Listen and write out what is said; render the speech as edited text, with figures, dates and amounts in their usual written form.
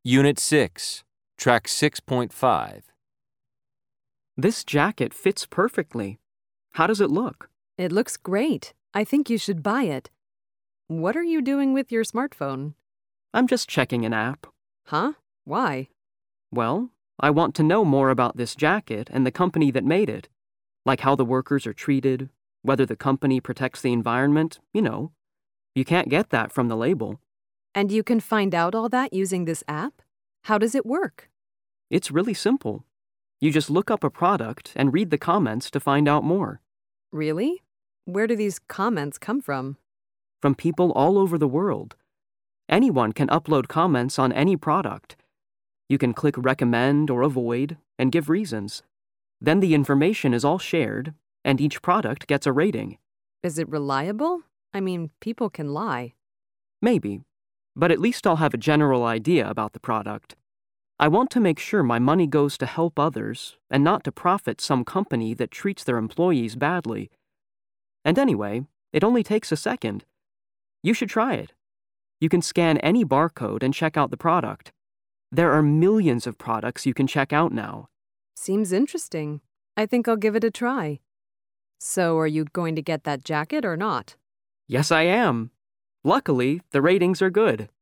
Unit 6, Track 6.5. This jacket fits perfectly. How does it look? It looks great. I think you should buy it. What are you doing with your smartphone? I'm just checking an app. Huh? Why? Well, I want to know more about this jacket and the company that made it. Like how the workers are treated, whether the company protects the environment, You can't get that from the label. And you can find out all that using this app? How does it work? It's really simple. You just look up a product and read the comments to find out more. Really? Where do these comments come from? From people all over the world. Anyone can upload comments on any product. You can click recommend or avoid and give reasons. Then the information is all shared, and each product gets a rating. Is it reliable? I mean, people can lie. Maybe, but at least I'll have a general idea about the product. I want to make sure my money goes to help others and not to profit some company that treats their employees badly. And anyway, it only takes a second. You should try it. You can scan any barcode and check out the product. There are millions of products you can check out now. Seems interesting. I think I'll give it a try. So, are you going to get that jacket or not? Yes, I am. Luckily, the ratings are good.